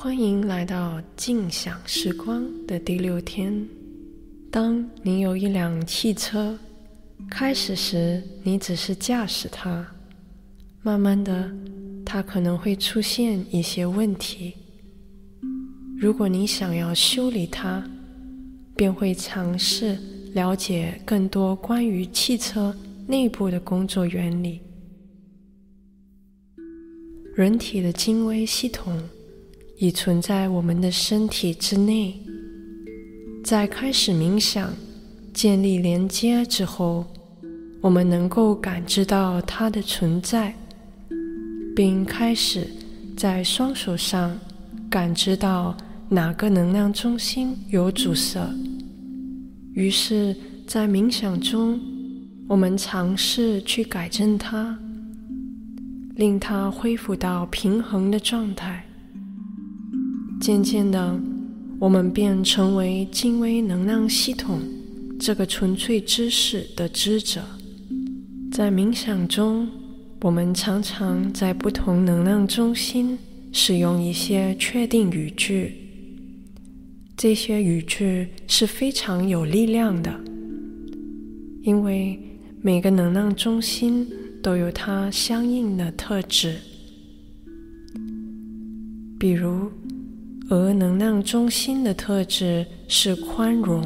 欢迎来到静享时光的第6天。当你有一辆汽车，开始时你只是驾驶它，慢慢的它可能会出现一些问题。如果你想要修理它，便会尝试了解更多关于汽车内部的工作原理。人体的精微系统已存在我们的身体之内，在开始冥想、建立连接之后，我们能够感知到它的存在，并开始在双手上感知到哪个能量中心有阻塞。于是在冥想中，我们尝试去改正它，令它恢复到平衡的状态。渐渐的，我们便成为精微能量系统这个纯粹知识的知者。在冥想中，我们常常在不同能量中心使用一些确定语句，这些语句是非常有力量的，因为每个能量中心都有它相应的特质。比如鹅能量中心的特质是宽容。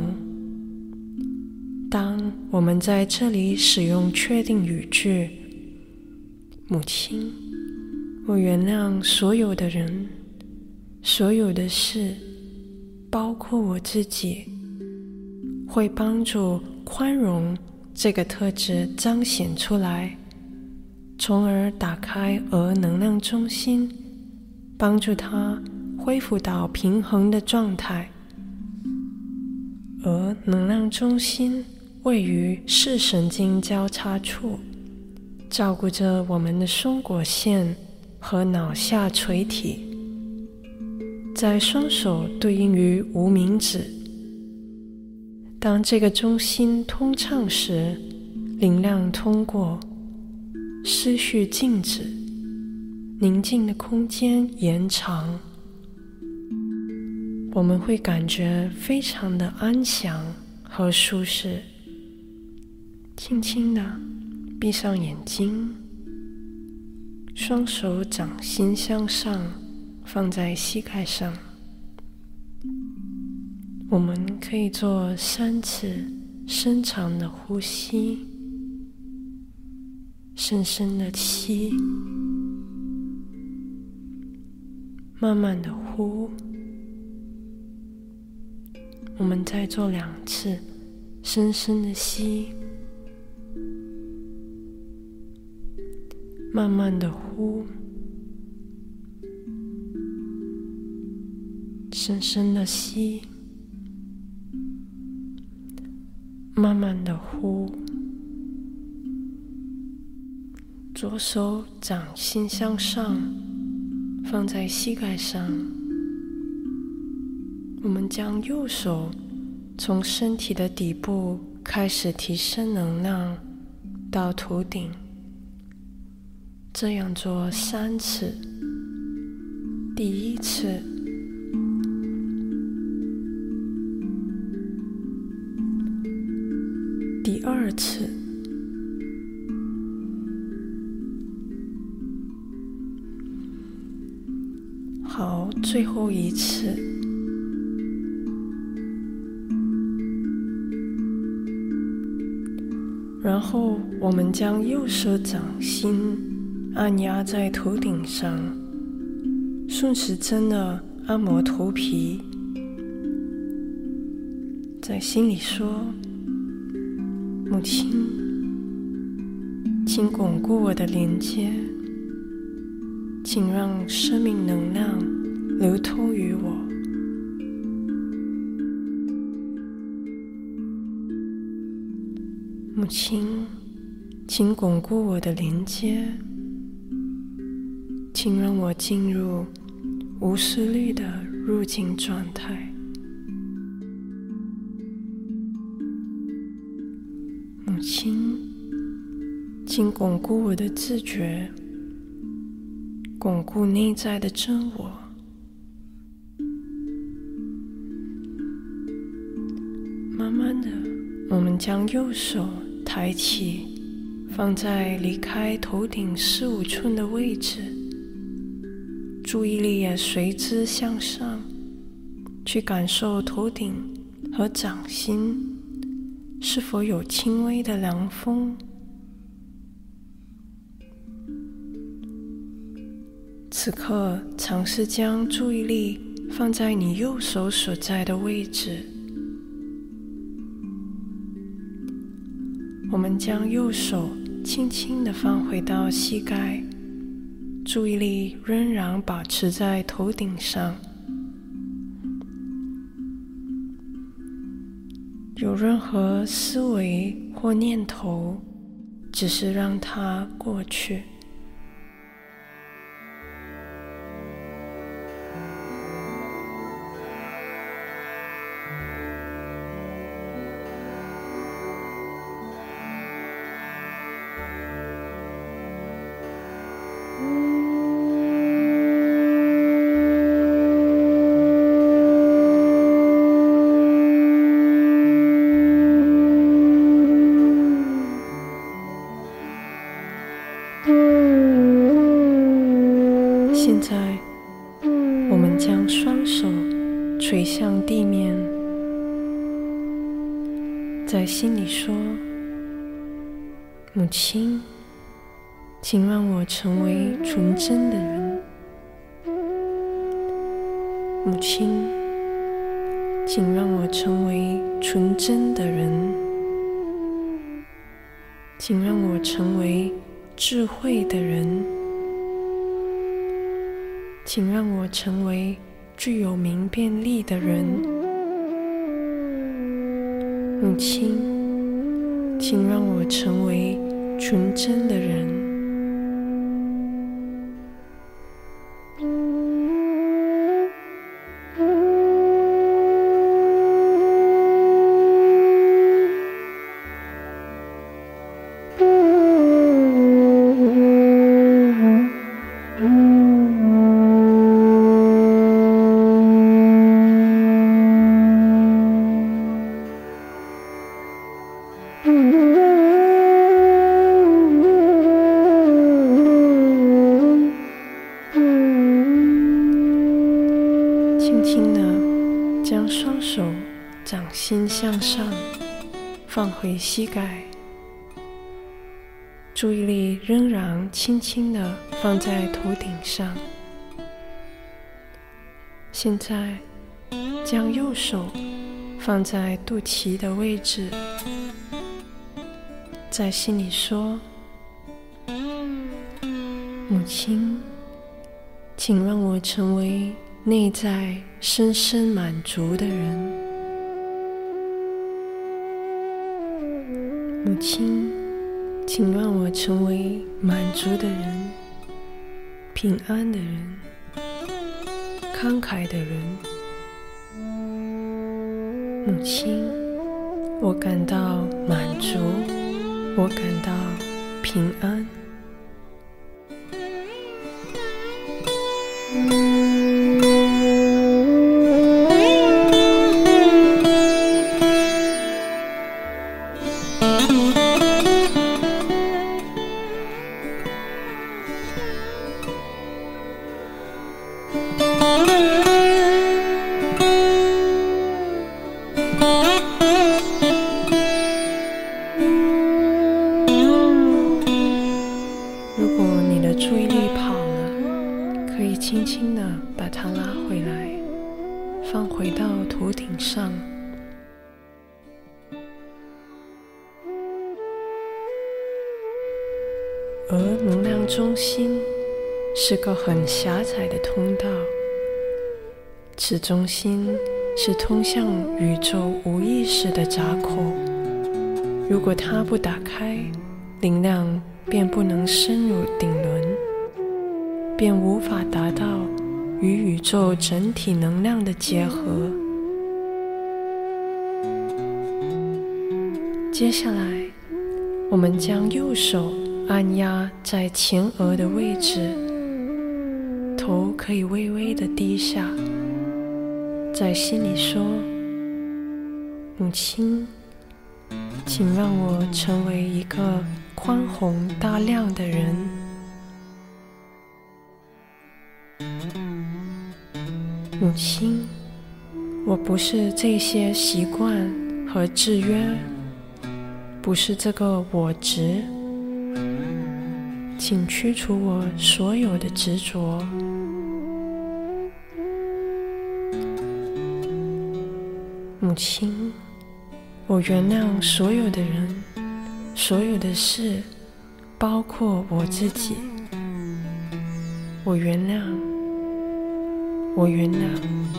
当我们在这里使用确定语句，母亲，我原谅所有的人，所有的事，包括我自己，会帮助宽容这个特质彰显出来，从而打开鹅能量中心，帮助它恢复到平衡的状态。而能量中心位于视神经交叉处，照顾着我们的松果腺和脑下垂体，在双手对应于无名指。当这个中心通畅时，灵量通过，思绪静止，宁静的空间延长，我们会感觉非常的安详和舒适。轻轻的闭上眼睛，双手掌心向上，放在膝盖上。我们可以做3次深长的呼吸，深深的吸，慢慢的呼。我们再做2次深深的吸，慢慢的呼，深深的吸，慢慢的呼。左手掌心向上，放在膝盖上。我们将右手从身体的底部开始提升能量到头顶，这样做3次。第1次，第2次，好，最后1次。然后我们将右手掌心按压在头顶上，顺时针的按摩头皮，在心里说：母亲，请巩固我的连接，请让生命能量流通于我。母亲，请巩固我的连接，请让我进入无思虑的入境状态。母亲，请巩固我的自觉，巩固内在的真我， 慢慢的，我们将右手抬起，放在离开头顶4-5寸的位置，注意力也随之向上，去感受头顶和掌心是否有轻微的凉风。此刻尝试将注意力放在你右手所在的位置，我们将右手轻轻地放回到膝盖，注意力仍然保持在头顶上。有任何思维或念头，只是让它过去。现在，我们将双手垂向地面，在心里说：母亲，请让我成为纯真的人。母亲，请让我成为纯真的人。请让我成为智慧的人。请让我成为具有明辨力的人。母亲，请让我成为纯真的人。轻轻地将双手掌心向上，放回膝盖，注意力仍然轻轻地放在头顶上。现在将右手放在肚脐的位置，在心里说：母亲，请让我成为内在深深满足的人。母亲，请让我成为满足的人，平安的人，慷慨的人。母亲，我感到满足，我感到平安。如果你的注意力跑了，可以轻轻地把它拉回来，放回到头顶上。而能量中心是个很狭窄的通道，此中心是通向宇宙无意识的闸口。如果它不打开，能量便不能深入顶轮，便无法达到与宇宙整体能量的结合。接下来，我们将右手按压在前额的位置，头可以微微的低下，在心里说： 母亲，请让我成为一个宽宏大量的人。母亲，我不是这些习惯和制约，不是这个我执，请驱除我所有的执着。母亲，我原谅所有的人，所有的事，包括我自己。我原谅，我原谅。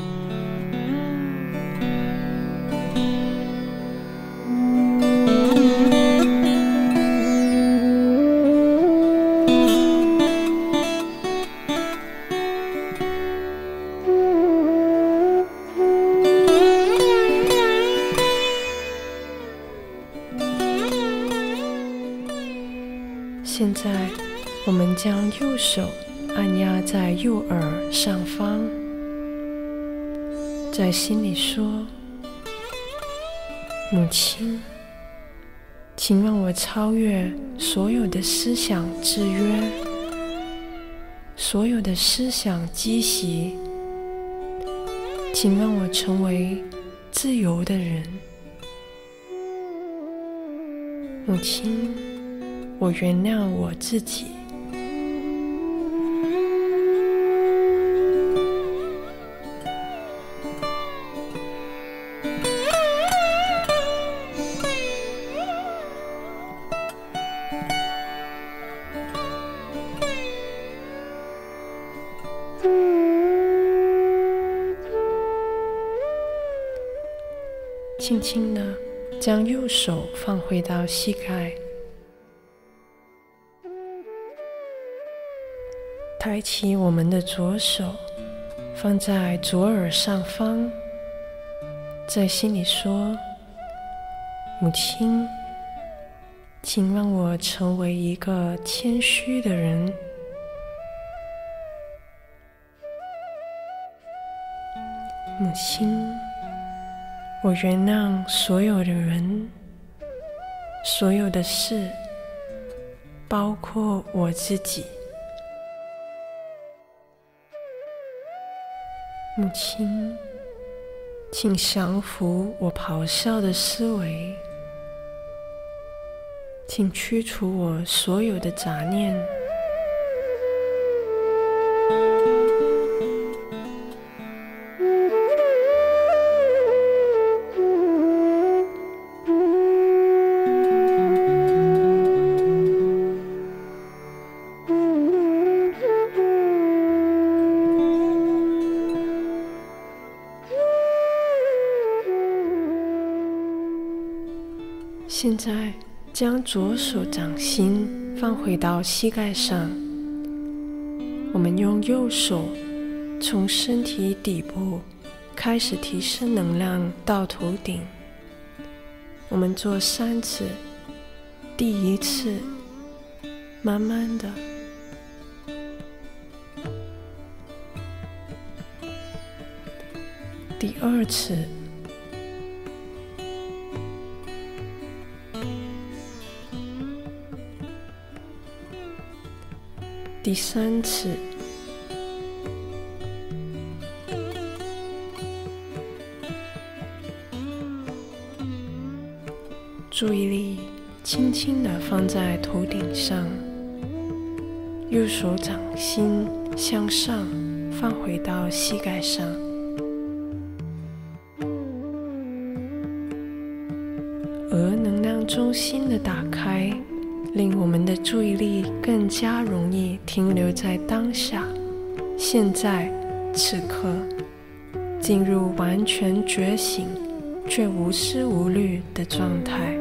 现在，我们将右手按压在右耳上方，在心里说：母亲，请让我超越所有的思想制约，所有的思想积习，请让我成为自由的人。母亲，我原谅我自己。轻轻地将右手放回到膝盖，抬起我们的左手，放在左耳上方，在心里说：母亲，请让我成为一个谦虚的人。母亲，我原谅所有的人，所有的事，包括我自己。母亲，请降服我咆哮的思维，请驱除我所有的杂念。现在将左手掌心放回到膝盖上，我们用右手从身体底部开始提升能量到头顶。我们做3次，第1次慢慢的，第2次，第3次，注意力轻轻地放在头顶上，右手掌心向上放回到膝盖上，而能量中心的打开，令我们的注意力更加容易停留在当下、现在、此刻，进入完全觉醒却无思无虑的状态。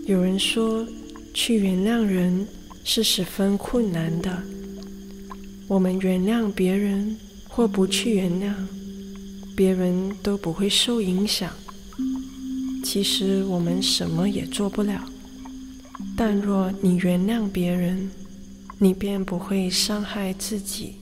有人说，去原谅人是十分困难的。我们原谅别人或不去原谅，别人都不会受影响。其实我们什么也做不了。但若你原谅别人，你便不会伤害自己。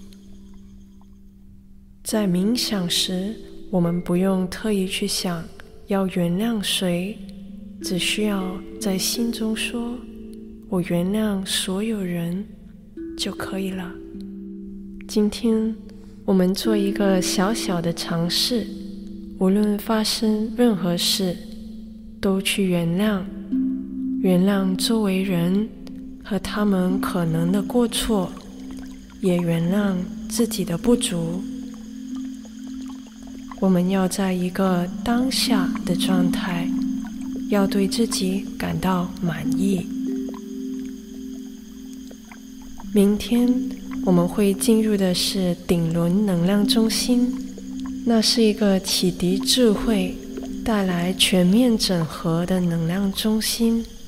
在冥想时，我们不用特意去想要原谅谁，只需要在心中说我原谅所有人就可以了。今天我们做一个小小的尝试，无论发生任何事，都去原谅周围人和他们可能的过错，也原谅自己的不足。我们要在一个当下的状态，要对自己感到满意。明天我们会进入的是顶轮能量中心，那是一个启迪智慧、带来全面整合的能量中心。